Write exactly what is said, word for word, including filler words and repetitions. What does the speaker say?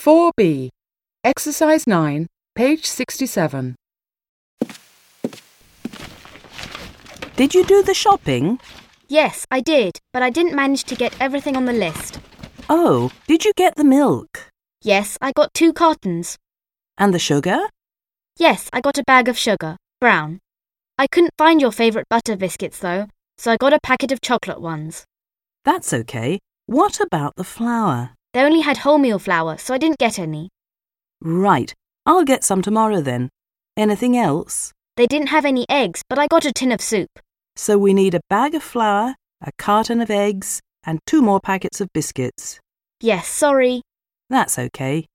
four B, Exercise nine, page sixty-seven. Did you do the shopping? Yes, I did, but I didn't manage to get everything on the list. Oh, did you get the milk? Yes, I got two cartons. And the sugar? Yes, I got a bag of sugar, brown. I couldn't find your favourite butter biscuits though, so I got a packet of chocolate ones. That's okay. What about the flour? They only had wholemeal flour, so I didn't get any. Right, I'll get some tomorrow then. Anything else? They didn't have any eggs, but I got a tin of soup. So we need a bag of flour, a carton of eggs, and two more packets of biscuits. Yes, sorry. That's okay.